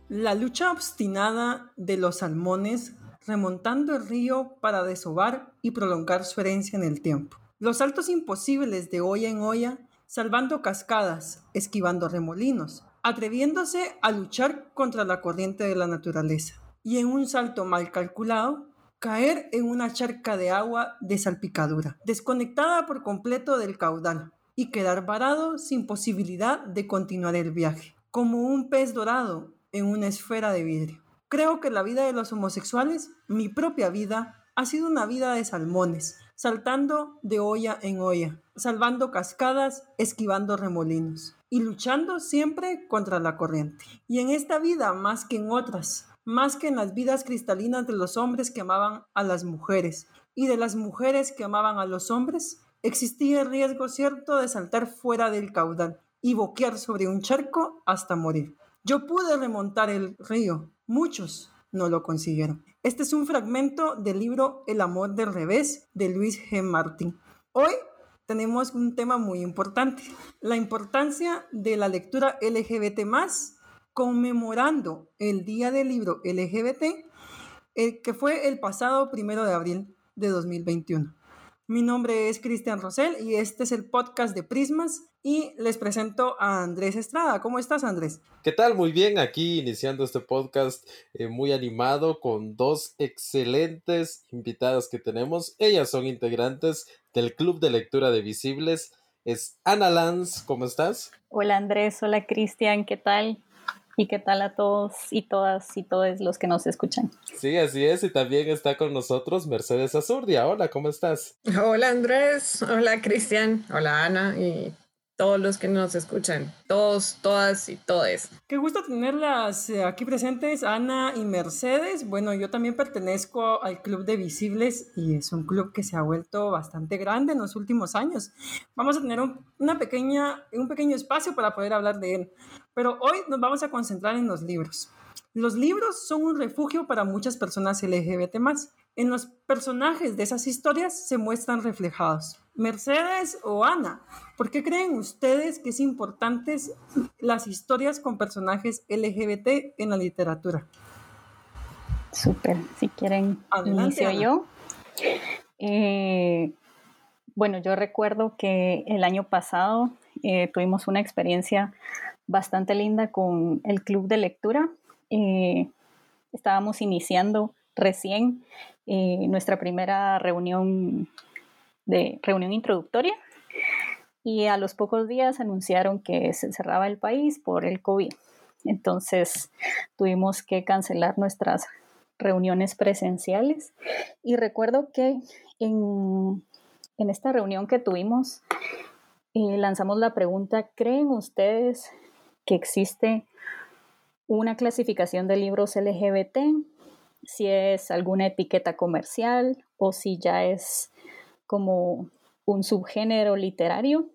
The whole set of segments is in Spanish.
La lucha obstinada de los salmones remontando el río para desovar y prolongar su herencia en el tiempo. Los saltos imposibles de olla en olla, salvando cascadas, esquivando remolinos, atreviéndose a luchar contra la corriente de la naturaleza. Y en un salto mal calculado, caer en una charca de agua de salpicadura, desconectada por completo del caudal, y quedar varado sin posibilidad de continuar el viaje, como un pez dorado en una esfera de vidrio. Creo que la vida de los homosexuales, mi propia vida, ha sido una vida de salmones, saltando de olla en olla, salvando cascadas, esquivando remolinos y luchando siempre contra la corriente. Y en esta vida, más que en otras, más que en las vidas cristalinas de los hombres que amaban a las mujeres y de las mujeres que amaban a los hombres, existía el riesgo cierto de saltar fuera del caudal y boquear sobre un charco hasta morir. Yo pude remontar el río, muchos no lo consiguieron. Este es un fragmento del libro El amor del revés de Luis G. Martin. Hoy tenemos un tema muy importante, la importancia de la lectura LGBT+, conmemorando el Día del Libro LGBT, que fue el pasado 1 de abril de 2021. Mi nombre es Cristian Rosell y este es el podcast de Prismas y les presento a Andrés Estrada. ¿Cómo estás, Andrés? ¿Qué tal? Muy bien, aquí iniciando este podcast muy animado con dos excelentes invitadas que tenemos. Ellas son integrantes del Club de Lectura de Visibles. Es Ana Lanz, ¿cómo estás? Hola Andrés, hola Cristian, ¿qué tal? ¿Y qué tal a todos y todas y todos los que nos escuchan? Sí, así es, y también está con nosotros Mercedes Azurdia. Hola, ¿cómo estás? Hola Andrés, hola Cristian, hola Ana y todos los que nos escuchan, todos, todas y todes. Qué gusto tenerlas aquí presentes, Ana y Mercedes. Bueno, yo también pertenezco al Club de Visibles y es un club que se ha vuelto bastante grande en los últimos años. Vamos a tener un pequeño espacio para poder hablar de él, pero hoy nos vamos a concentrar en los libros. Los libros son un refugio para muchas personas LGBT+. En los personajes de esas historias se muestran reflejados. Mercedes o Ana, ¿por qué creen ustedes que es importante las historias con personajes LGBT en la literatura? Súper, si quieren, Adelante, inicio Ana. yo. Bueno, yo recuerdo que el año pasado tuvimos una experiencia bastante linda con el club de lectura. Estábamos iniciando recién nuestra primera reunión introductoria y a los pocos días anunciaron que se cerraba el país por el COVID. Entonces tuvimos que cancelar nuestras reuniones presenciales y recuerdo que en esta reunión que tuvimos lanzamos la pregunta: ¿creen ustedes que existe una clasificación de libros LGBT? Si es alguna etiqueta comercial o si ya es como un subgénero literario.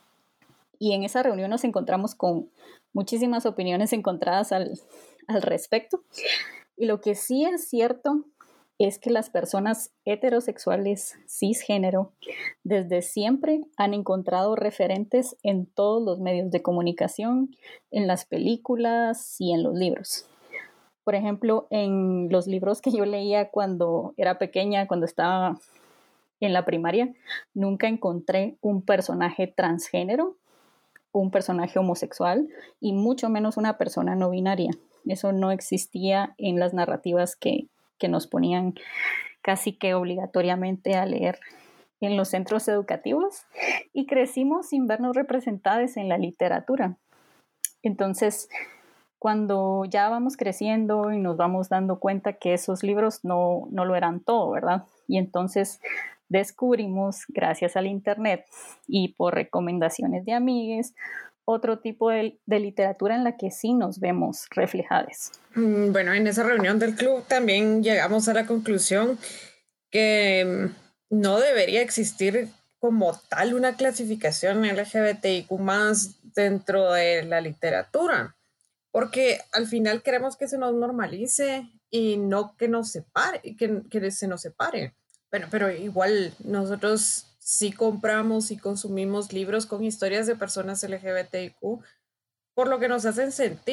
Y en esa reunión nos encontramos con muchísimas opiniones encontradas al respecto. Y lo que sí es cierto es que las personas heterosexuales cisgénero desde siempre han encontrado referentes en todos los medios de comunicación, en las películas y en los libros. Por ejemplo, en los libros que yo leía cuando era pequeña, cuando estaba en la primaria, nunca encontré un personaje transgénero, un personaje homosexual y mucho menos una persona no binaria. Eso no existía en las narrativas que nos ponían casi que obligatoriamente a leer en los centros educativos, y crecimos sin vernos representadas en la literatura. Entonces, cuando ya vamos creciendo y nos vamos dando cuenta que esos libros no lo eran todo, ¿verdad? Y entonces descubrimos, gracias al internet y por recomendaciones de amigues, otro tipo de literatura en la que sí nos vemos reflejadas. Bueno, en esa reunión del club también llegamos a la conclusión que no debería existir como tal una clasificación LGBTIQ+ dentro de la literatura, porque al final queremos que se nos normalice y no que nos separe, que se nos separe. Bueno, pero igual nosotros sí compramos y consumimos libros con historias de personas LGBTIQ por lo que nos hacen sentir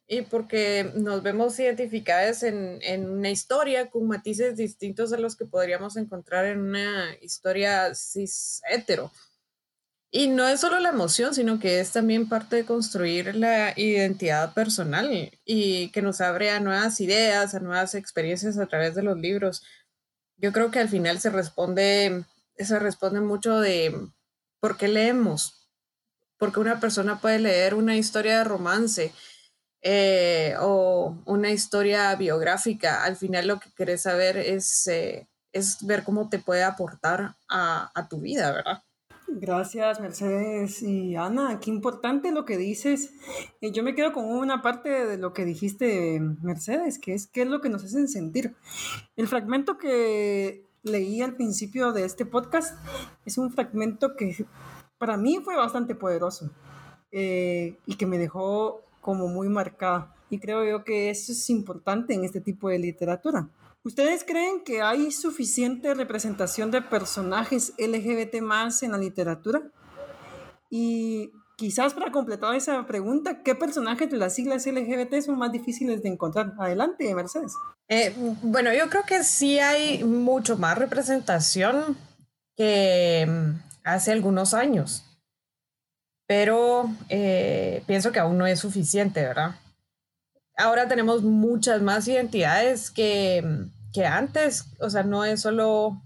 y porque nos vemos identificadas en una historia con matices distintos a los que podríamos encontrar en una historia cis hetero. Y no es solo la emoción, sino que es también parte de construir la identidad personal y que nos abre a nuevas ideas, a nuevas experiencias a través de los libros. Yo creo que al final se responde mucho de por qué leemos, porque una persona puede leer una historia de romance o una historia biográfica. Al final lo que querés saber es ver cómo te puede aportar a tu vida, ¿verdad? Gracias, Mercedes y Ana. Qué importante lo que dices. Yo me quedo con una parte de lo que dijiste, Mercedes, que es qué es lo que nos hacen sentir. El fragmento que leí al principio de este podcast es un fragmento que para mí fue bastante poderoso y que me dejó como muy marcada. Y creo yo que eso es importante en este tipo de literatura. ¿Ustedes creen que hay suficiente representación de personajes LGBT más en la literatura? Y quizás para completar esa pregunta, ¿qué personajes de las siglas LGBT son más difíciles de encontrar? Adelante, Mercedes. Bueno, yo creo que sí hay mucho más representación que hace algunos años, pero pienso que aún no es suficiente, ¿verdad? Ahora tenemos muchas más identidades que antes, o sea, no es solo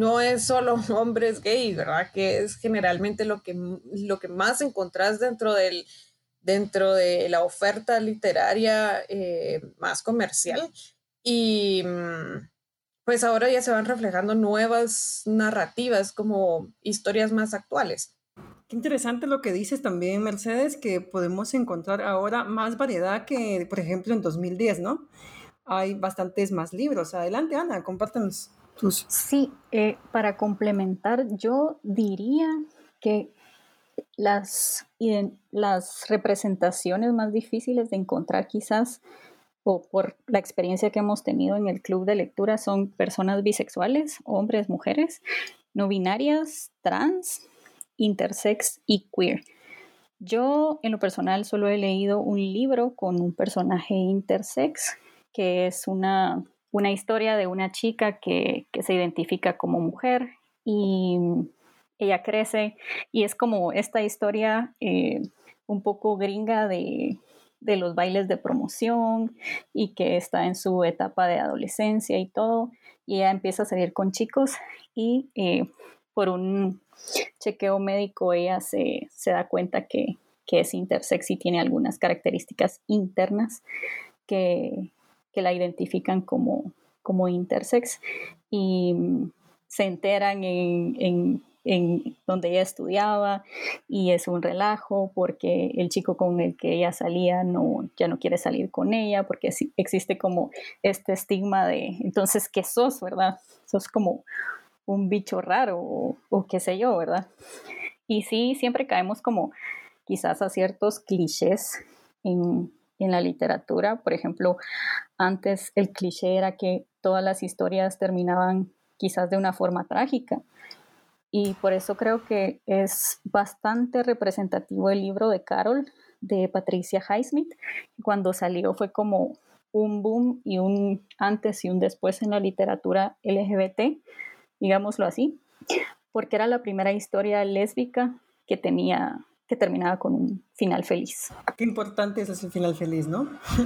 hombres gays, ¿verdad? Que es generalmente lo que más encontrás dentro de la oferta literaria más comercial. Y pues ahora ya se van reflejando nuevas narrativas como historias más actuales. Qué interesante lo que dices también, Mercedes, que podemos encontrar ahora más variedad que, por ejemplo, en 2010, ¿no? Hay bastantes más libros. Adelante, Ana, compártanos tus... Sí, para complementar, yo diría que las representaciones más difíciles de encontrar quizás, o por la experiencia que hemos tenido en el club de lectura, son personas bisexuales, hombres, mujeres, no binarias, trans, intersex y queer. Yo en lo personal solo he leído un libro con un personaje intersex, que es una historia de una chica que se identifica como mujer y ella crece y es como esta historia un poco gringa de los bailes de promoción y que está en su etapa de adolescencia y todo, y ella empieza a salir con chicos y por un chequeo médico ella se da cuenta que es intersex y tiene algunas características internas que la identifican como intersex, y se enteran en donde ella estudiaba y es un relajo porque el chico con el que ella salía ya no quiere salir con ella porque existe como este estigma de entonces ¿qué sos, verdad? Sos como un bicho raro o qué sé yo, ¿verdad? Y sí, siempre caemos como quizás a ciertos clichés en la literatura. Por ejemplo, antes el cliché era que todas las historias terminaban quizás de una forma trágica. Y por eso creo que es bastante representativo el libro de Carol, de Patricia Highsmith. Cuando salió fue como un boom y un antes y un después en la literatura LGBT, digámoslo así, porque era la primera historia lésbica que terminaba con un final feliz. Qué importante es ese final feliz, ¿no?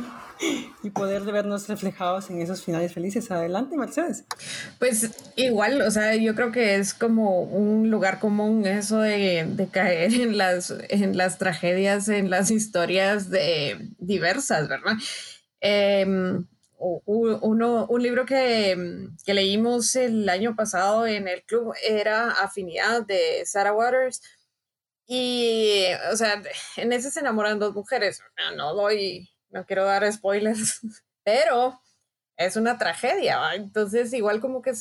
Y poder vernos reflejados en esos finales felices. Adelante, Mercedes. Pues igual, o sea, yo creo que es como un lugar común eso de caer en las tragedias, en las historias diversas, ¿verdad? Un libro que leímos el año pasado en el club era Afinidad, de Sarah Waters. Y, o sea, en ese se enamoran dos mujeres. No quiero dar spoilers, pero es una tragedia, ¿va? Entonces igual como que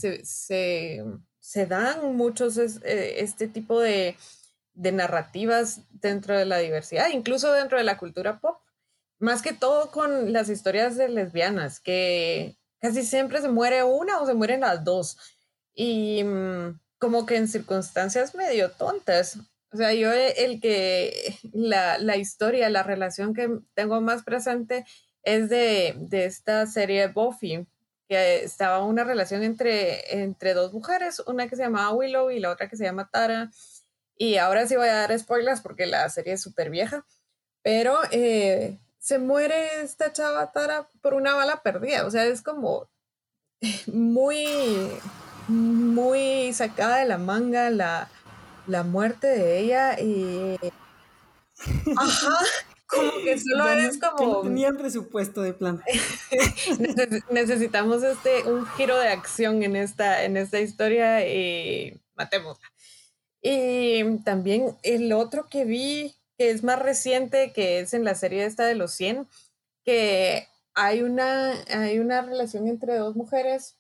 se dan muchos este tipo de narrativas dentro de la diversidad, incluso dentro de la cultura pop. Más que todo con las historias de lesbianas, que casi siempre se muere una o se mueren las dos. Y como que en circunstancias medio tontas. O sea, yo la historia, la relación que tengo más presente es de esta serie Buffy, que estaba una relación entre dos mujeres, una que se llamaba Willow y la otra que se llama Tara. Y ahora sí voy a dar spoilers porque la serie es súper vieja, pero se muere esta chava Tara por una bala perdida. O sea, es como muy, muy sacada de la manga la muerte de ella y ajá, como que solo Ya es no, que no como tenían presupuesto de plan. necesitamos un giro de acción en esta historia y matémosla. Y también el otro que vi, que es más reciente, que es en la serie esta de los 100, que hay una relación entre dos mujeres,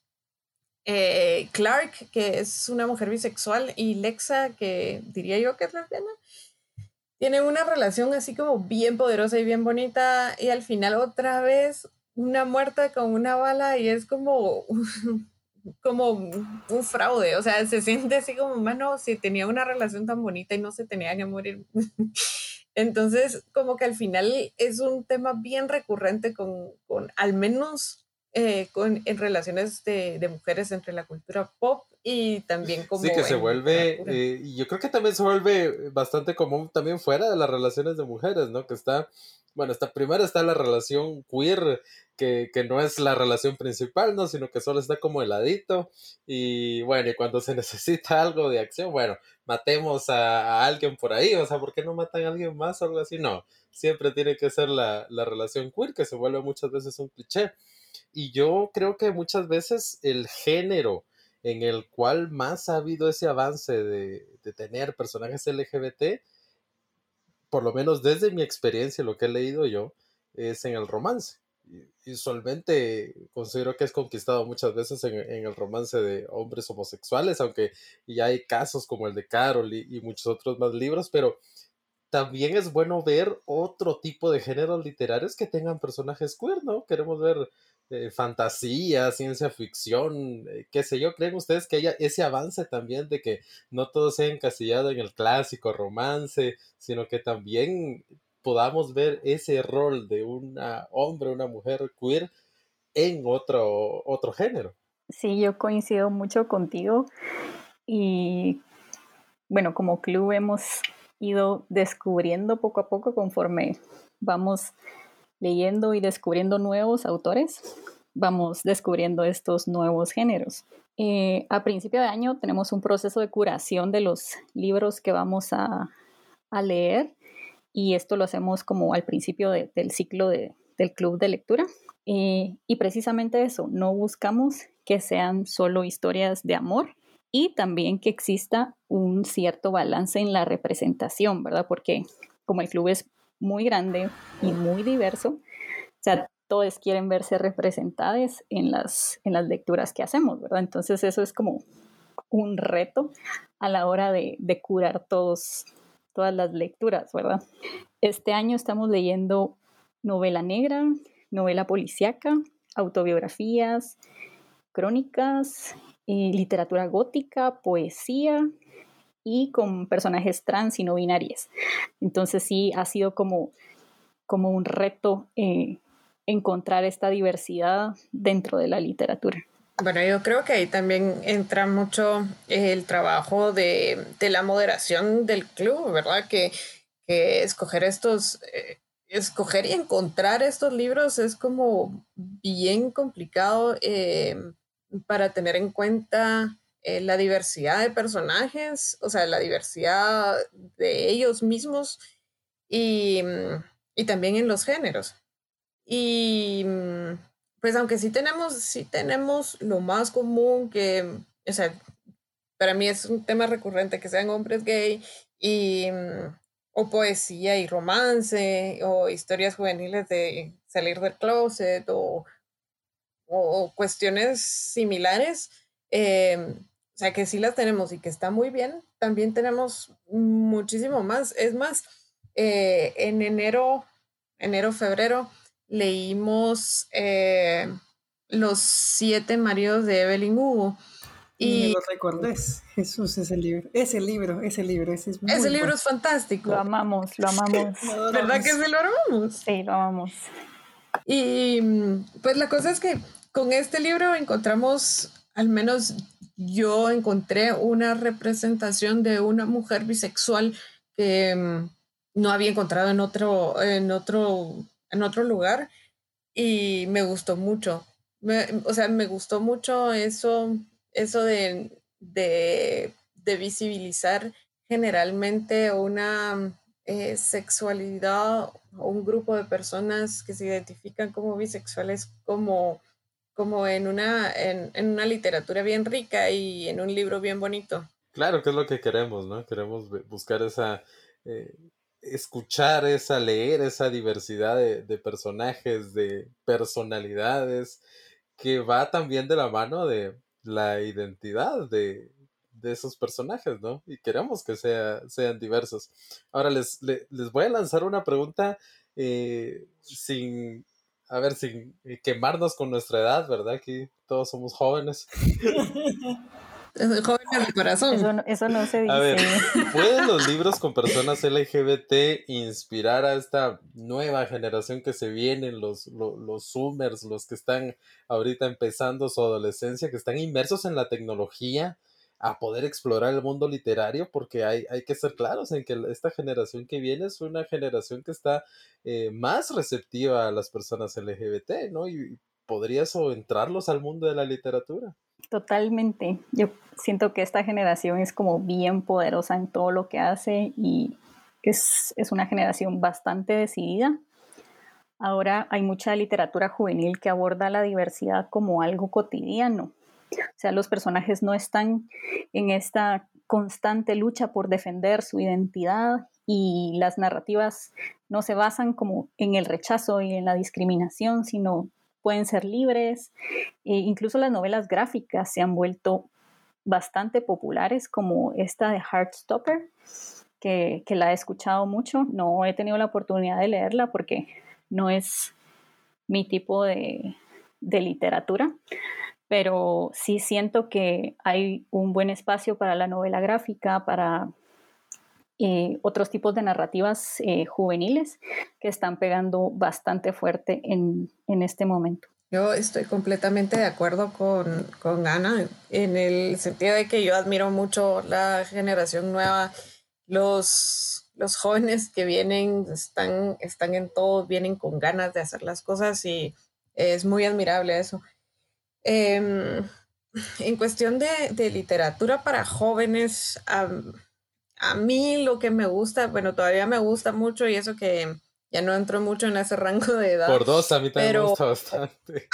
Clark, que es una mujer bisexual, y Lexa, que diría yo que es lesbiana. Tienen una relación así como bien poderosa y bien bonita, y al final otra vez una muerta con una bala y es como, como un fraude. O sea, se siente así como, mano, si tenía una relación tan bonita y no se tenía que morir. Entonces, como que al final es un tema bien recurrente con al menos en relaciones de mujeres entre la cultura pop y también Sí, que como se en vuelve, literatura. y yo creo que también se vuelve bastante común también fuera de las relaciones de mujeres, ¿no? Que está, bueno, primero está la relación queer, que no es la relación principal, ¿no? Sino que solo está como heladito, y bueno, y cuando se necesita algo de acción, bueno, matemos a alguien por ahí, o sea, ¿por qué no matan a alguien más o algo así? No, siempre tiene que ser la relación queer, que se vuelve muchas veces un cliché. Y yo creo que muchas veces el género en el cual más ha habido ese avance de tener personajes LGBT, por lo menos desde mi experiencia, lo que he leído yo, es en el romance. Y usualmente considero que es conquistado muchas veces en el romance de hombres homosexuales, aunque ya hay casos como el de Carol y muchos otros más libros, pero también es bueno ver otro tipo de géneros literarios que tengan personajes queer, ¿no? Queremos ver fantasía, ciencia ficción, qué sé yo. ¿Creen ustedes que haya ese avance también de que no todo sea encasillado en el clásico romance, sino que también podamos ver ese rol de un hombre, una mujer queer en otro género? Sí, yo coincido mucho contigo y bueno, como club hemos ido descubriendo poco a poco conforme vamos leyendo y descubriendo nuevos autores, vamos descubriendo estos nuevos géneros. A principio de año tenemos un proceso de curación de los libros que vamos a leer y esto lo hacemos como al principio del ciclo del club de lectura. Y precisamente eso, no buscamos que sean solo historias de amor y también que exista un cierto balance en la representación, ¿verdad? Porque como el club es muy grande y muy diverso, o sea, todos quieren verse representados en las lecturas que hacemos, ¿verdad? Entonces eso es como un reto a la hora de curar todas las lecturas, ¿verdad? Este año estamos leyendo novela negra, novela policíaca, autobiografías, crónicas, literatura gótica, poesía y con personajes trans y no binarias. Entonces sí ha sido como un reto encontrar esta diversidad dentro de la literatura. Bueno, yo creo que ahí también entra mucho el trabajo de la moderación del club, ¿verdad? Que escoger escoger y encontrar estos libros es como bien complicado para tener en cuenta la diversidad de personajes, o sea, la diversidad de ellos mismos y, y también en los géneros. Y pues aunque sí tenemos lo más común que, o sea, para mí es un tema recurrente que sean hombres gay y, o poesía y romance, o historias juveniles de salir del closet, o cuestiones similares. O sea, que sí las tenemos y que está muy bien. También tenemos muchísimo más. Es más, en febrero, leímos Los 7 maridos de Evelyn Hugo. Y me Y lo recordés, Jesús, ese libro, ese es muy ese libro bueno. es fantástico. Lo amamos. Lo adoramos. ¿Verdad que sí lo amamos? Sí, lo amamos. Y pues la cosa es que con este libro encontramos, al menos yo encontré una representación de una mujer bisexual que no había encontrado en otro lugar, y me gustó mucho. Me gustó mucho eso de visibilizar generalmente una sexualidad o un grupo de personas que se identifican como bisexuales como en una literatura bien rica y en un libro bien bonito. Claro, que es lo que queremos, ¿no? Queremos buscar eh, escuchar leer esa diversidad de personajes, de personalidades, que va también de la mano de la identidad de esos personajes, ¿no? Y queremos que sean diversos. Ahora les voy a lanzar una pregunta sin, a ver, sin quemarnos con nuestra edad, ¿verdad? Aquí todos somos jóvenes. Jóvenes de corazón. Eso no se A ver, dice. ¿pueden los libros con personas LGBT inspirar a esta nueva generación que se vienen, los Zoomers, los que están ahorita empezando su adolescencia, que están inmersos en la tecnología, a poder explorar el mundo literario? Porque hay que ser claros en que esta generación que viene es una generación que está más receptiva a las personas LGBT, ¿no? Y podría eso entrarlos al mundo de la literatura. Totalmente. Yo siento que esta generación es como bien poderosa en todo lo que hace y es una generación bastante decidida. Ahora hay mucha literatura juvenil que aborda la diversidad como algo cotidiano. O sea, los personajes no están en esta constante lucha por defender su identidad y las narrativas no se basan como en el rechazo y en la discriminación, sino pueden ser libres. Incluso las novelas gráficas se han vuelto bastante populares, como esta de Heartstopper, que la he escuchado mucho. No he tenido la oportunidad de leerla porque no es mi tipo de literatura, pero sí siento que hay un buen espacio para la novela gráfica, para otros tipos de narrativas juveniles que están pegando bastante fuerte en este momento. Yo estoy completamente de acuerdo con Ana en el sentido de que yo admiro mucho la generación nueva. Los jóvenes que vienen están en todo, vienen con ganas de hacer las cosas y es muy admirable eso. En cuestión de literatura para jóvenes, a mí lo que me gusta, bueno, todavía me gusta mucho, y eso que ya no entro mucho en ese rango de edad. Por dos, a mí también me gusta bastante.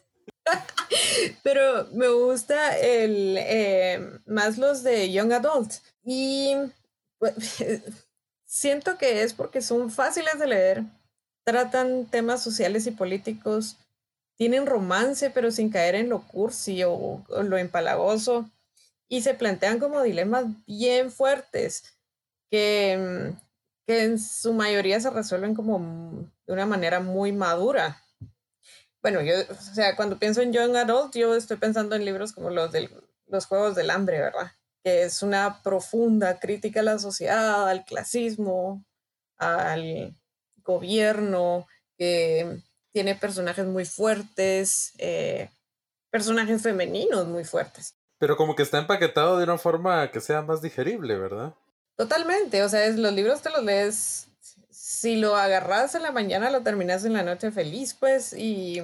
Pero me gusta más los de Young Adult. Y pues, siento que es porque son fáciles de leer, tratan temas sociales y políticos, tienen romance pero sin caer en lo cursi o lo empalagoso, y se plantean como dilemas bien fuertes que en su mayoría se resuelven como de una manera muy madura. Bueno, o sea, cuando pienso en Young Adult, yo estoy pensando en libros como los Juegos del Hambre, ¿verdad? Que es una profunda crítica a la sociedad, al clasismo, al gobierno, que tiene personajes muy fuertes, personajes femeninos muy fuertes. Pero como que está empaquetado de una forma que sea más digerible, ¿verdad? Totalmente, o sea, los libros te los lees, si lo agarras en la mañana, lo terminas en la noche feliz, pues, y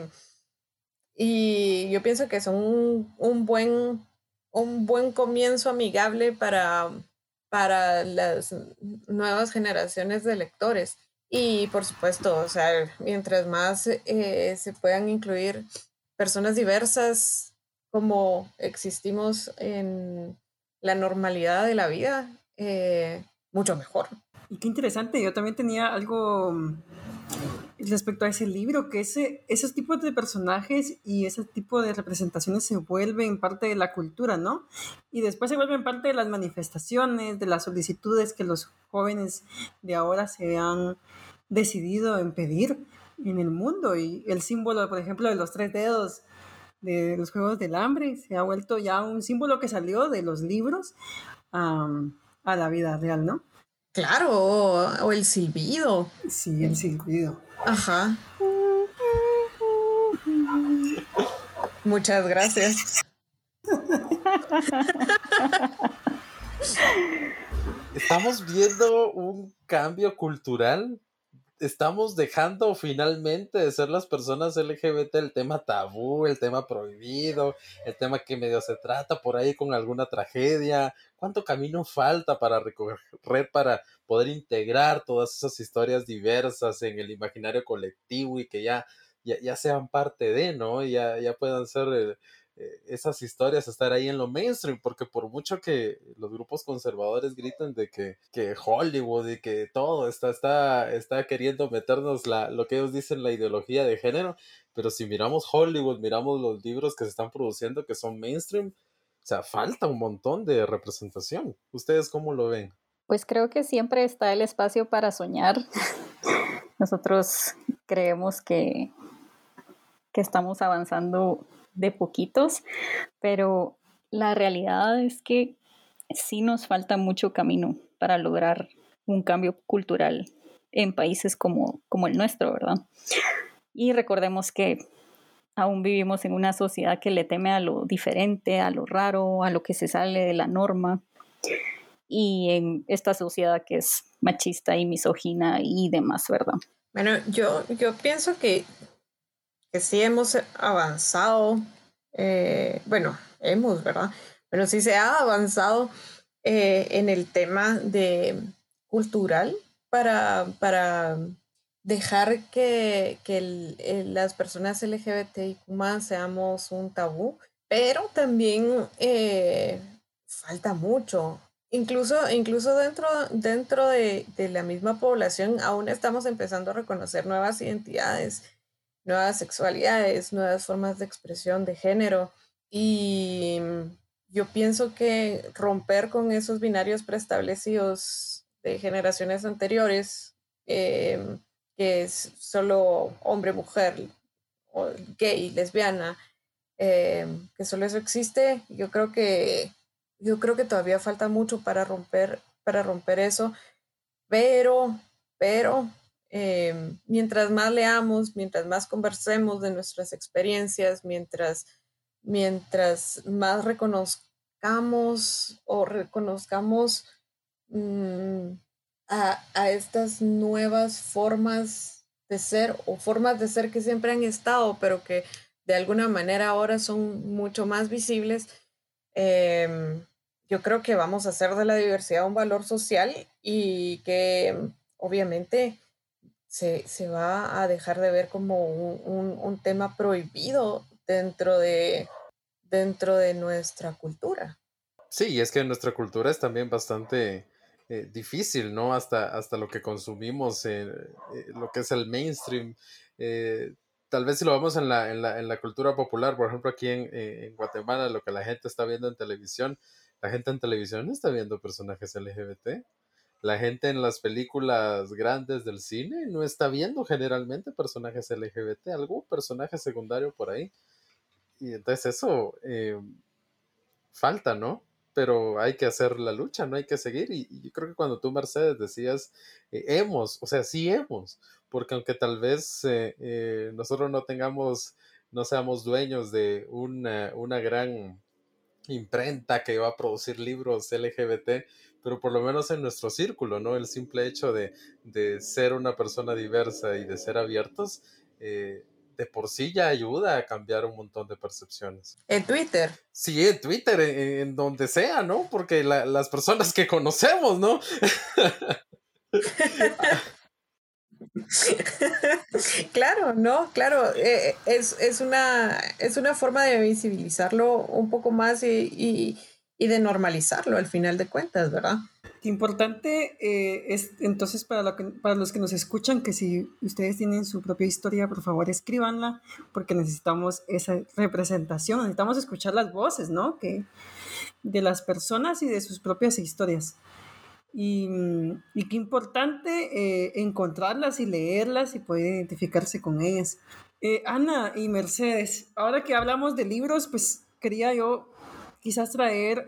yo pienso que son un buen comienzo amigable para las nuevas generaciones de lectores. Y por supuesto, o sea, mientras más se puedan incluir personas diversas como existimos en la normalidad de la vida, mucho mejor. Y qué interesante, yo también tenía algo respecto a ese libro, que esos tipos de personajes y ese tipo de representaciones se vuelven parte de la cultura, ¿no? Y después se vuelven parte de las manifestaciones, de las solicitudes que los jóvenes de ahora se han decidido en pedir en el mundo. Y el símbolo, por ejemplo, de los 3 dedos de los Juegos del Hambre. Se ha vuelto ya un símbolo que salió de los libros a la vida real, ¿no? Claro, o el silbido. Sí, el silbido. Ajá. Muchas gracias. Estamos viendo un cambio cultural. Estamos dejando finalmente de ser las personas LGBT el tema tabú, el tema prohibido, el tema que medio se trata por ahí con alguna tragedia. ¿Cuánto camino falta para recorrer, para poder integrar todas esas historias diversas en el imaginario colectivo y que ya sean parte de, ¿no? Ya puedan ser esas historias, estar ahí en lo mainstream, porque por mucho que los grupos conservadores griten de que Hollywood y que todo está queriendo meternos lo que ellos dicen, la ideología de género, pero si miramos Hollywood, miramos los libros que se están produciendo que son mainstream, o sea, falta un montón de representación. ¿Ustedes cómo lo ven? Pues creo que siempre está el espacio para soñar. Nosotros creemos que estamos avanzando de poquitos, pero la realidad es que sí nos falta mucho camino para lograr un cambio cultural en países como el nuestro, ¿verdad? Y recordemos que aún vivimos en una sociedad que le teme a lo diferente, a lo raro, a lo que se sale de la norma. Y en esta sociedad que es machista y misógina y demás, ¿verdad? Bueno, yo pienso que sí hemos avanzado, ¿verdad? Pero sí se ha avanzado en el tema de cultural para dejar que las personas LGBTIQ+ seamos un tabú, pero también falta mucho. Incluso dentro de la misma población aún estamos empezando a reconocer nuevas identidades, nuevas sexualidades, nuevas formas de expresión de género. Y yo pienso que romper con esos binarios preestablecidos de generaciones anteriores, que es solo hombre, mujer, o gay, lesbiana, que solo eso existe, yo creo que todavía falta mucho para romper eso, pero mientras más leamos, mientras más conversemos de nuestras experiencias, mientras más reconozcamos a estas nuevas formas de ser o formas de ser que siempre han estado, pero que de alguna manera ahora son mucho más visibles, yo creo que vamos a hacer de la diversidad un valor social y que obviamente se va a dejar de ver como un tema prohibido dentro de nuestra cultura. Sí, es que nuestra cultura es también bastante difícil, ¿no? Hasta lo que consumimos, lo que es el mainstream. Tal vez si lo vemos en la cultura popular, por ejemplo, aquí en Guatemala, lo que la gente está viendo en televisión, la gente en televisión no está viendo personajes LGBT. La gente en las películas grandes del cine no está viendo generalmente personajes LGBT, algún personaje secundario por ahí. Y entonces eso falta, ¿no? Pero hay que hacer la lucha, no hay que seguir. Y yo creo que cuando tú, Mercedes, decías, o sea, sí hemos, porque aunque tal vez nosotros no seamos dueños de una gran imprenta que va a producir libros LGBT, pero por lo menos en nuestro círculo, ¿no? El simple hecho de ser una persona diversa y de ser abiertos, de por sí ya ayuda a cambiar un montón de percepciones. En Twitter. Sí, en Twitter, en donde sea, ¿no? Porque las personas que conocemos, ¿no? Claro, ¿no? Claro, es una forma de visibilizarlo un poco más y de normalizarlo al final de cuentas, ¿verdad? Importante es entonces para los que nos escuchan que si ustedes tienen su propia historia, por favor escríbanla, porque necesitamos esa representación, necesitamos escuchar las voces, ¿no? De las personas y de sus propias historias. Y qué importante encontrarlas y leerlas y poder identificarse con ellas. Ana y Mercedes, ahora que hablamos de libros, pues quería yo quizás traer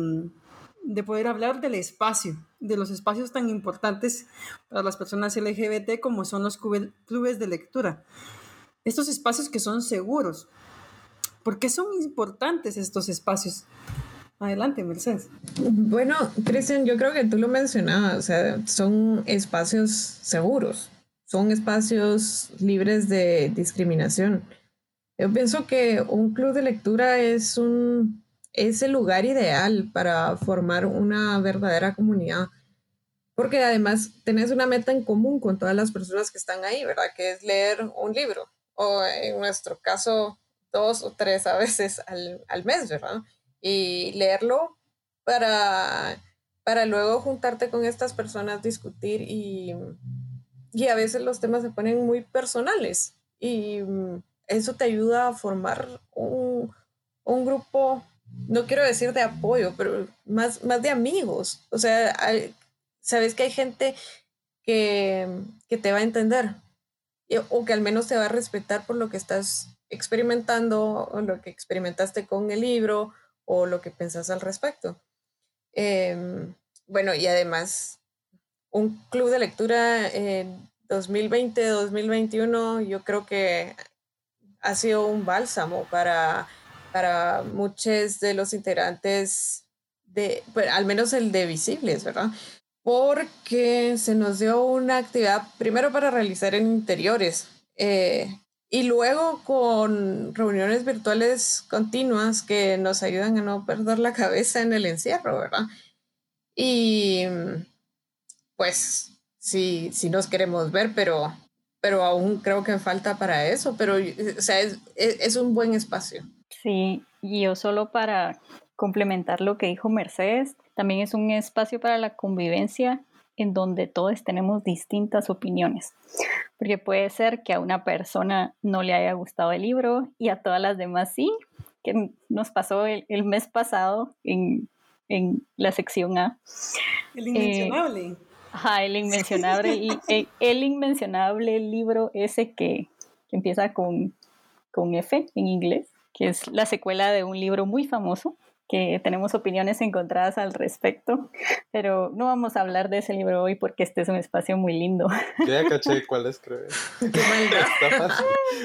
de poder hablar del espacio, de los espacios tan importantes para las personas LGBT como son los clubes de lectura. Estos espacios que son seguros. ¿Por qué son importantes estos espacios? Adelante, Mercedes. Bueno, Cristian, yo creo que tú lo mencionabas, o sea, son espacios seguros, son espacios libres de discriminación. Yo pienso que un club de lectura es el lugar ideal para formar una verdadera comunidad, porque además tenés una meta en común con todas las personas que están ahí, ¿verdad? Que es leer un libro, o en nuestro caso, 2 o 3 a veces al mes, ¿verdad? Y leerlo para luego juntarte con estas personas, discutir y a veces los temas se ponen muy personales y eso te ayuda a formar un grupo, no quiero decir de apoyo, pero más de amigos. O sea, sabes que hay gente que te va a entender o que al menos te va a respetar por lo que estás experimentando o lo que experimentaste con el libro o lo que pensás al respecto. Bueno, y además un club de lectura en 2020-2021 yo creo que ha sido un bálsamo para muchos de los integrantes bueno, al menos el de Visibles, ¿verdad? Porque se nos dio una actividad primero para realizar en interiores y luego con reuniones virtuales continuas que nos ayudan a no perder la cabeza en el encierro, ¿verdad? Y pues sí nos queremos ver, pero aún creo que falta para eso, pero o sea, es un buen espacio. Sí, y yo solo para complementar lo que dijo Mercedes, también es un espacio para la convivencia en donde todos tenemos distintas opiniones, porque puede ser que a una persona no le haya gustado el libro y a todas las demás sí, que nos pasó el mes pasado en la sección A. El inmencionable. El inmencionable, el inmencionable libro ese que empieza con F en inglés, que es la secuela de un libro muy famoso, que tenemos opiniones encontradas al respecto, pero no vamos a hablar de ese libro hoy porque este es un espacio muy lindo. Ya caché cuál es, creo. Qué maldad. Está fácil.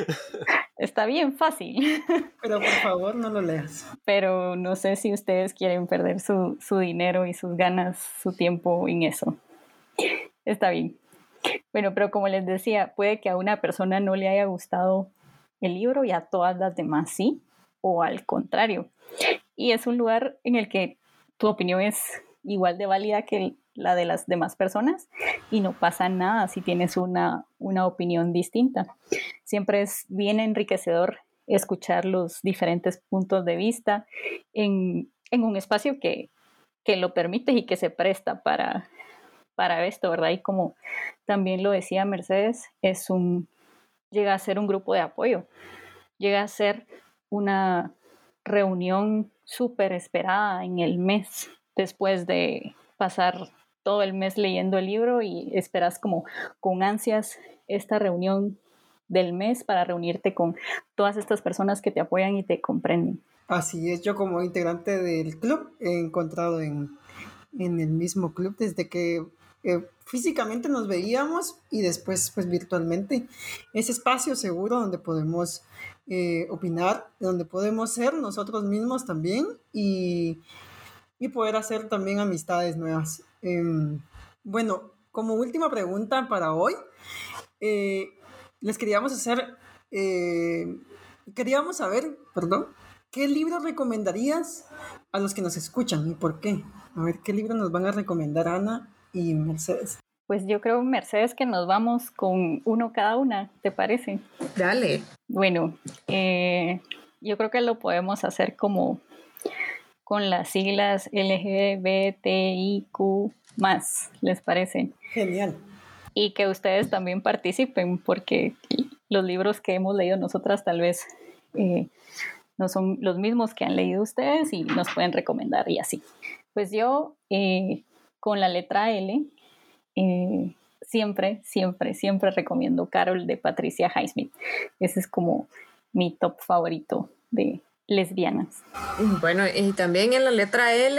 Está bien fácil. Pero por favor no lo leas. Pero no sé si ustedes quieren perder su dinero y sus ganas, su tiempo en eso. Está bien. Bueno, pero como les decía, puede que a una persona no le haya gustado el libro y a todas las demás sí, o al contrario. Y es un lugar en el que tu opinión es igual de válida que la de las demás personas y no pasa nada si tienes una opinión distinta. Siempre es bien enriquecedor escuchar los diferentes puntos de vista en un espacio que lo permite y que se presta para esto, ¿verdad? Y como también lo decía Mercedes, llega a ser un grupo de apoyo, llega a ser una reunión súper esperada en el mes, después de pasar todo el mes leyendo el libro y esperas como con ansias esta reunión del mes para reunirte con todas estas personas que te apoyan y te comprenden. Así es, yo como integrante del club he encontrado en el mismo club desde que físicamente nos veíamos y después pues virtualmente. Ese espacio seguro donde podemos opinar, donde podemos ser nosotros mismos también y poder hacer también amistades nuevas. Bueno, como última pregunta para hoy, les queríamos saber, ¿qué libro recomendarías a los que nos escuchan y por qué? A ver, ¿qué libro nos van a recomendar Ana y Mercedes? Pues yo creo, Mercedes, que nos vamos con uno cada una, ¿te parece? Dale. Bueno, yo creo que lo podemos hacer como con las siglas LGBTIQ+, ¿les parece? Genial. Y que ustedes también participen, porque los libros que hemos leído nosotras tal vez no son los mismos que han leído ustedes y nos pueden recomendar y así. Pues yo, con la letra L, siempre, siempre, siempre recomiendo Carol de Patricia Highsmith. Ese es como mi top favorito de lesbianas. Bueno, y también en la letra L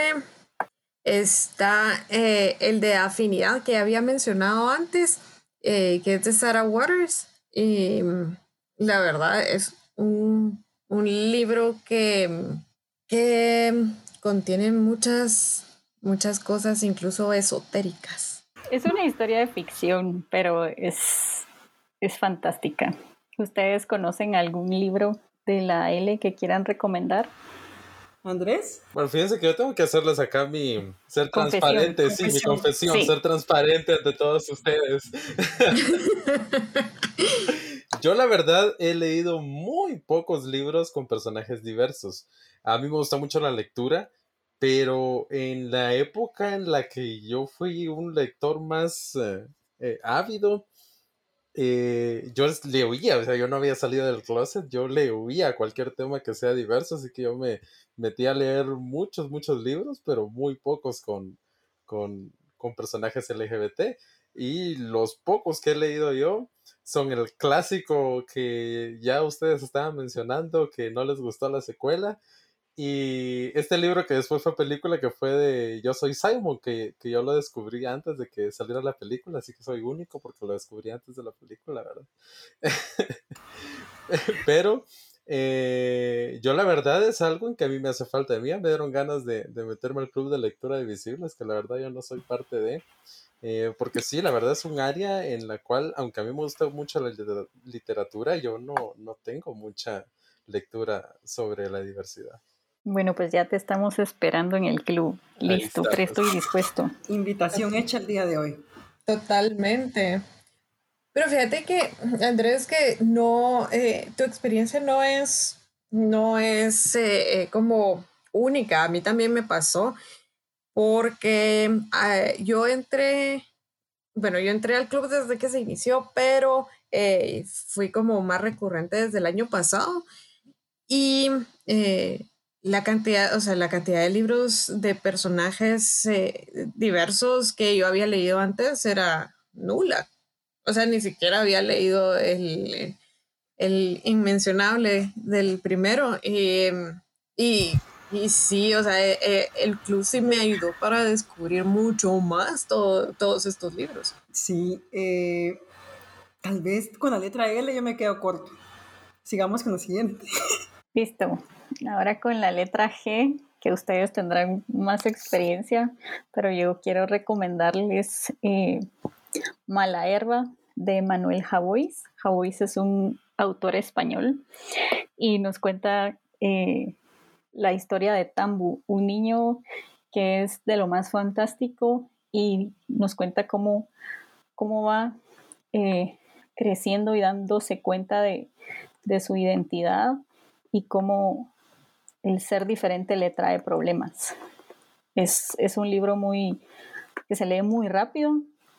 está el de Afinidad que había mencionado antes, que es de Sarah Waters. Y la verdad es un libro que contiene muchas cosas, incluso esotéricas. Es una historia de ficción, pero es fantástica. ¿Ustedes conocen algún libro de la L que quieran recomendar? ¿Andrés? Bueno, fíjense que yo tengo que hacerles acá ser transparente, sí, mi confesión, sí. Ser transparente ante todos ustedes. Yo la verdad he leído muy pocos libros con personajes diversos. A mí me gusta mucho la lectura, pero en la época en la que yo fui un lector más ávido, yo le huía, o sea, yo no había salido del closet, yo le huía a cualquier tema que sea diverso, así que yo me metí a leer muchos libros, pero muy pocos con personajes LGBT, y los pocos que he leído yo son el clásico que ya ustedes estaban mencionando, que no les gustó la secuela, y este libro que después fue película, que fue de Yo Soy Simon, que yo lo descubrí antes de que saliera la película, así que soy único porque lo descubrí antes de la película, ¿verdad? Pero yo la verdad es algo en que a mí me hace falta. A mí me dieron ganas de meterme al club de lectura de Visibles, que la verdad yo no soy parte de. Porque sí, la verdad es un área en la cual, aunque a mí me gusta mucho la literatura, yo no tengo mucha lectura sobre la diversidad. Bueno, pues ya te estamos esperando en el club. Listo, presto y dispuesto. Invitación hecha el día de hoy. Totalmente. Pero fíjate que, Andrés, que no, tu experiencia no es como única. A mí también me pasó porque yo entré al club desde que se inició, pero fui como más recurrente desde el año pasado. Y la cantidad de libros de personajes diversos que yo había leído antes era nula. O sea, ni siquiera había leído el inmencionable del primero. Y sí, o sea, el club sí me ayudó para descubrir mucho más todos estos libros. Sí, tal vez con la letra L yo me quedo corto. Sigamos con lo siguiente. Listo. Ahora con la letra G, que ustedes tendrán más experiencia, pero yo quiero recomendarles Mala Herba de Manuel Javois. Javois es un autor español y nos cuenta la historia de Tambu, un niño que es de lo más fantástico, y nos cuenta cómo va creciendo y dándose cuenta de su identidad y cómo el ser diferente le trae problemas. Es un libro que se lee muy rápido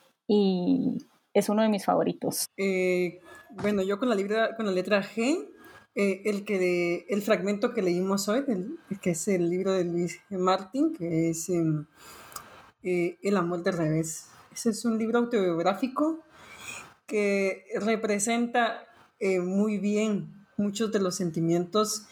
y es uno de mis favoritos. Bueno, yo con la letra G, el fragmento que leímos hoy, que es el libro de Luis Martín, que es El amor del revés. Ese es un libro autobiográfico que representa muy bien muchos de los sentimientos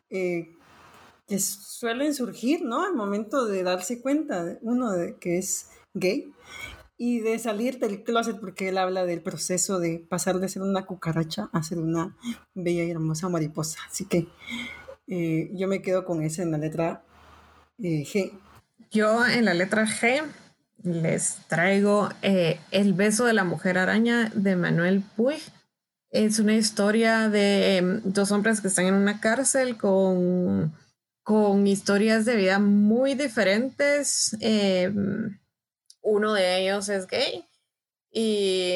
que suelen surgir, ¿no? Al momento de darse cuenta uno de que es gay y de salir del closet, porque él habla del proceso de pasar de ser una cucaracha a ser una bella y hermosa mariposa. Así que yo me quedo con ese en la letra G. Yo en la letra G les traigo El beso de la mujer araña de Manuel Puig. Es una historia de dos hombres que están en una cárcel con historias de vida muy diferentes. Uno de ellos es gay y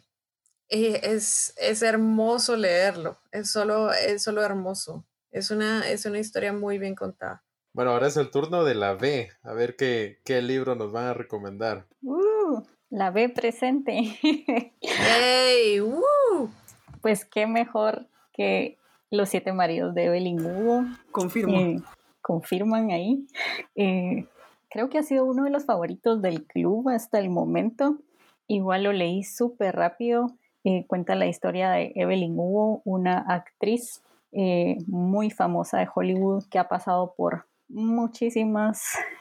es hermoso leerlo. Es solo hermoso. Es una historia muy bien contada. Bueno, ahora es el turno de la B. A ver qué libro nos van a recomendar. La B presente. ¡Ey! Pues qué mejor que Los 7 maridos de Evelyn Hugo. Confirmo. Confirman ahí. Creo que ha sido uno de los favoritos del club hasta el momento. igual lo leí súper rápido. Cuenta la historia de Evelyn Hugo, una actriz muy famosa de Hollywood que ha pasado por muchísimas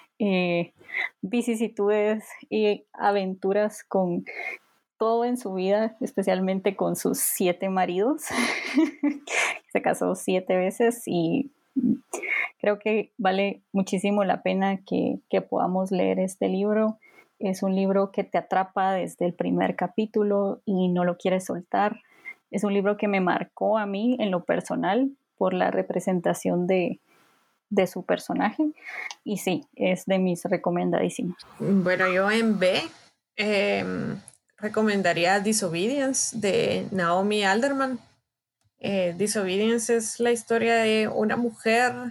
vicisitudes y aventuras con todo en su vida, especialmente con sus 7 maridos. Se casó 7 veces y creo que vale muchísimo la pena que podamos leer este libro. Es un libro que te atrapa desde el primer capítulo y no lo quieres soltar. Es un libro que me marcó a mí en lo personal por la representación de su personaje. Y sí, es de mis recomendadísimos. Bueno, yo en B recomendaría Disobedience de Naomi Alderman. Disobedience es la historia de una mujer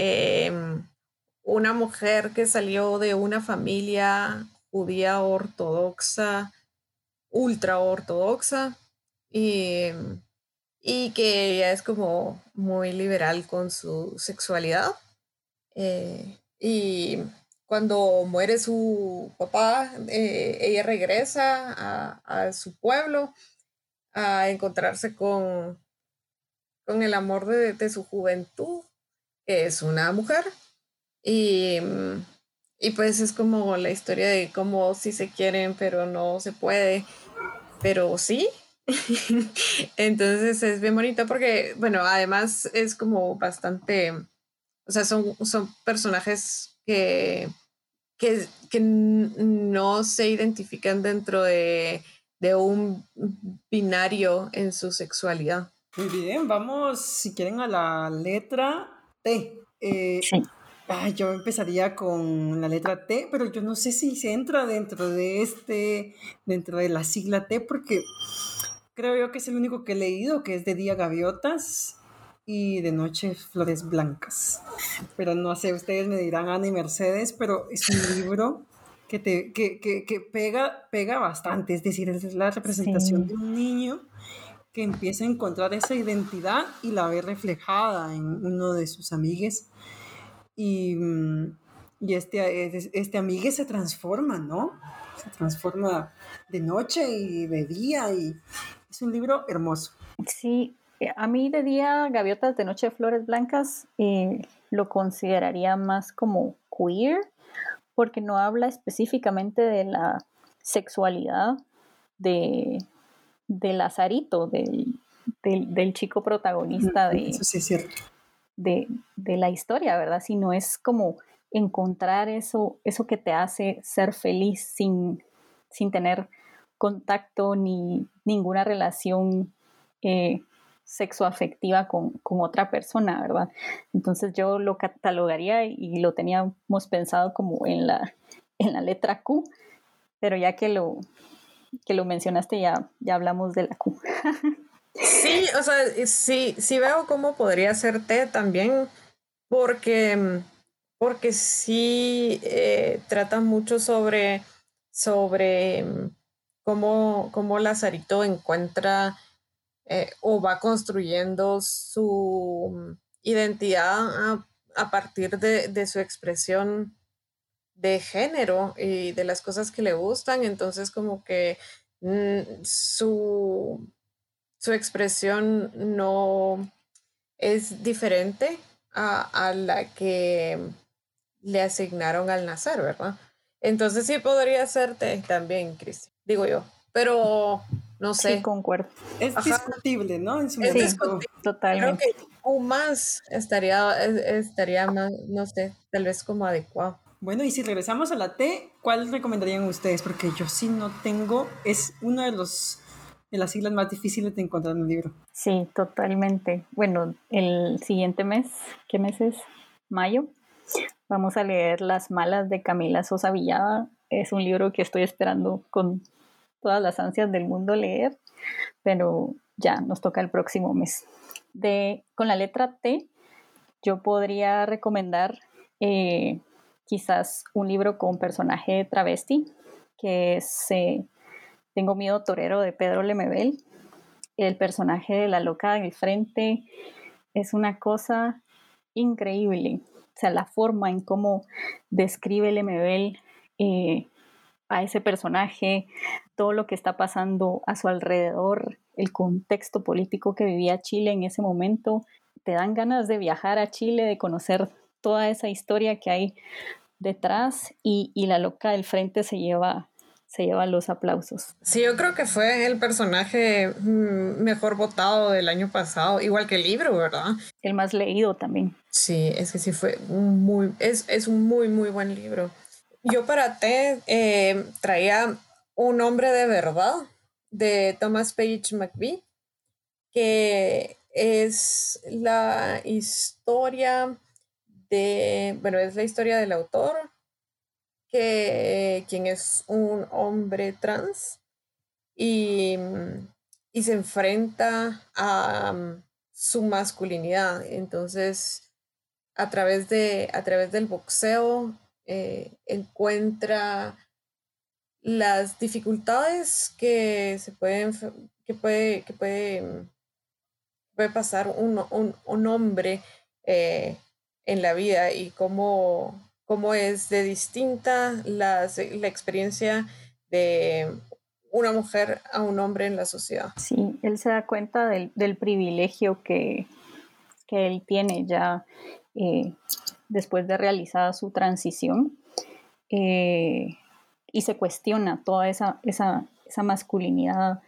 que salió de una familia judía ortodoxa, ultra ortodoxa, y que ella es como muy liberal con su sexualidad. Y cuando muere su papá, ella regresa a su pueblo a encontrarse con el amor de su juventud, que es una mujer. Y pues es como la historia de cómo sí se quieren, pero no se puede, pero sí. Entonces es bien bonito porque, bueno, además es como bastante, o sea, son personajes que no se identifican dentro de un binario en su sexualidad. Muy bien, vamos, si quieren, a la letra T. Sí. Yo empezaría con la letra T, pero yo no sé si se entra dentro de la sigla T, porque creo yo que es el único que he leído, que es de día gaviotas y de noche flores blancas. Pero no sé, ustedes me dirán, Ana y Mercedes, pero es un libro que pega bastante, es decir, es la representación de un niño que empieza a encontrar esa identidad y la ve reflejada en uno de sus amigues. Y este amigue se transforma, ¿no? Se transforma de noche y de día y es un libro hermoso. Sí, a mí de día Gaviotas, de noche Flores Blancas, lo consideraría más como queer, porque no habla específicamente de la sexualidad de Lazarito, del chico protagonista Eso sí es cierto. de la historia, ¿verdad? Sino es como encontrar eso que te hace ser feliz sin tener contacto ni ninguna relación sexoafectiva con otra persona, ¿verdad? Entonces yo lo catalogaría y lo teníamos pensado como en la letra Q, pero ya que lo mencionaste ya hablamos de la Q. Sí, o sea, sí veo cómo podría ser T también, porque sí trata mucho sobre cómo Lazarito encuentra o va construyendo su identidad a partir de su expresión de género y de las cosas que le gustan. Entonces como que su expresión no es diferente a la que le asignaron al nacer, ¿verdad? Entonces sí podría ser también, Cristi, digo yo, pero no sé. Sí, concuerdo. Es discutible, ¿no? En su Sí, momento. totalmente. Creo que aún más estaría más, no sé, tal vez como adecuado. Bueno, y si regresamos a la T, ¿cuál recomendarían ustedes? Porque yo sí no tengo, es una de las siglas más difíciles de encontrar en un libro. Sí, totalmente. Bueno, el siguiente mes, ¿qué mes es? Mayo. Vamos a leer Las Malas de Camila Sosa Villada. Es un libro que estoy esperando con todas las ansias del mundo leer, pero ya nos toca el próximo mes. Con la letra T, yo podría recomendar quizás un libro con personaje travesti, que es Tengo miedo torero, de Pedro Lemebel. El personaje de la loca del frente es una cosa increíble. O sea, la forma en cómo describe Lemebel a ese personaje, todo lo que está pasando a su alrededor, el contexto político que vivía Chile en ese momento. Te dan ganas de viajar a Chile, de conocer toda esa historia que hay detrás, y la loca del frente se lleva los aplausos. Sí, yo creo que fue el personaje mejor votado del año pasado, igual que el libro, ¿verdad? El más leído también. Sí, es que sí fue es un muy, muy buen libro. Yo para T traía Un hombre de verdad de Thomas Page McBee, que es la historia es la historia del autor, quien es un hombre trans y, y se enfrenta a su masculinidad. Entonces, a través del boxeo, encuentra las dificultades que puede pasar un hombre en la vida, y cómo es de distinta la experiencia de una mujer a un hombre en la sociedad. Sí, él se da cuenta del privilegio que él tiene ya después de realizada su transición, y se cuestiona toda esa masculinidad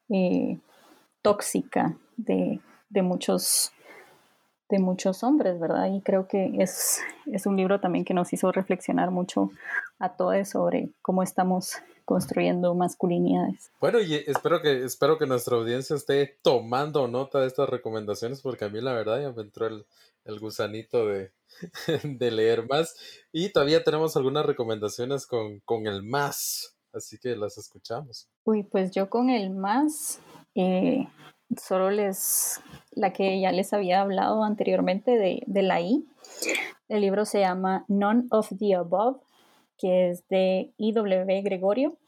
tóxica de muchos hombres, ¿verdad? Y creo que es un libro también que nos hizo reflexionar mucho a todos sobre cómo estamos construyendo masculinidades. Bueno, y espero que nuestra audiencia esté tomando nota de estas recomendaciones, porque a mí la verdad ya me entró el gusanito de, de leer más, y todavía tenemos algunas recomendaciones con el más, así que las escuchamos. Uy, pues yo con el más, solo la que ya les había hablado anteriormente de la I. El libro se llama None of the Above, que es de I.W. Gregorio.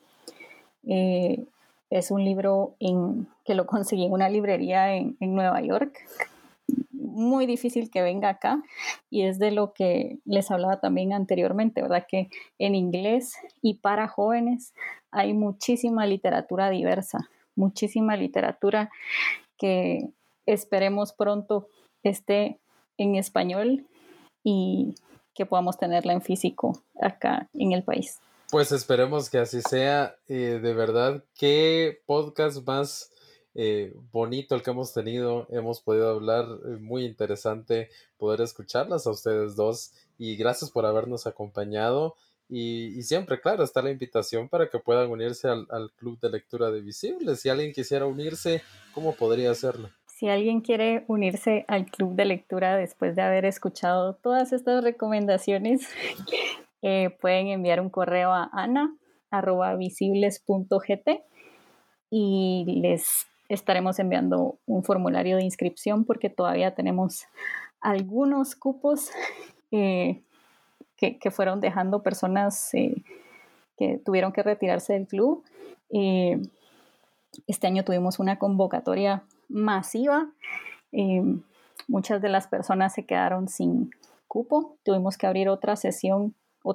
Es un libro que lo conseguí en una librería en Nueva York. Muy difícil que venga acá, y es de lo que les hablaba también anteriormente, ¿verdad? Que en inglés y para jóvenes hay muchísima literatura diversa, muchísima literatura que esperemos pronto esté en español y que podamos tenerla en físico acá en el país. Pues esperemos que así sea. De verdad, qué podcast más bonito el que hemos tenido. Hemos podido hablar, muy interesante poder escucharlas a ustedes dos, y gracias por habernos acompañado. Y siempre, claro, está la invitación para que puedan unirse al Club de Lectura de Visibles. Si alguien quisiera unirse, ¿cómo podría hacerlo? Si alguien quiere unirse al Club de Lectura después de haber escuchado todas estas recomendaciones, pueden enviar un correo a ana@visibles.gt y les estaremos enviando un formulario de inscripción, porque todavía tenemos algunos cupos que fueron dejando personas que tuvieron que retirarse del club. Este año tuvimos una convocatoria masiva. Muchas de las personas se quedaron sin cupo. Tuvimos que abrir otra sección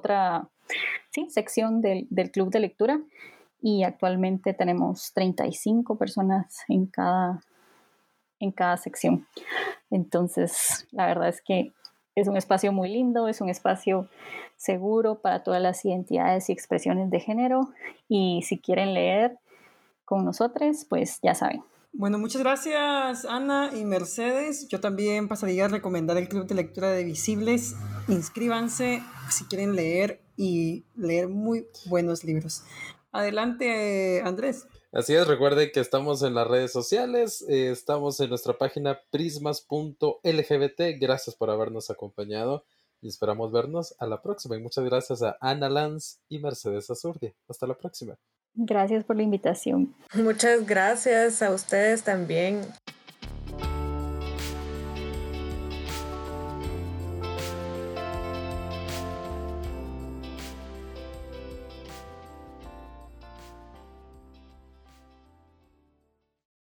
del club de lectura, y actualmente tenemos 35 personas en cada sección. Entonces, la verdad es que es un espacio muy lindo, es un espacio seguro para todas las identidades y expresiones de género, y si quieren leer con nosotros, pues ya saben. Bueno, muchas gracias Ana y Mercedes. Yo también pasaría a recomendar el Club de Lectura de Visibles. Inscríbanse si quieren leer, y leer muy buenos libros. Adelante, Andrés. Así es, recuerden que estamos en las redes sociales, estamos en nuestra página prismas.lgbt. Gracias por habernos acompañado y esperamos vernos a la próxima. Y muchas gracias a Ana Lanz y Mercedes Azurdia. Hasta la próxima. Gracias por la invitación. Muchas gracias a ustedes también.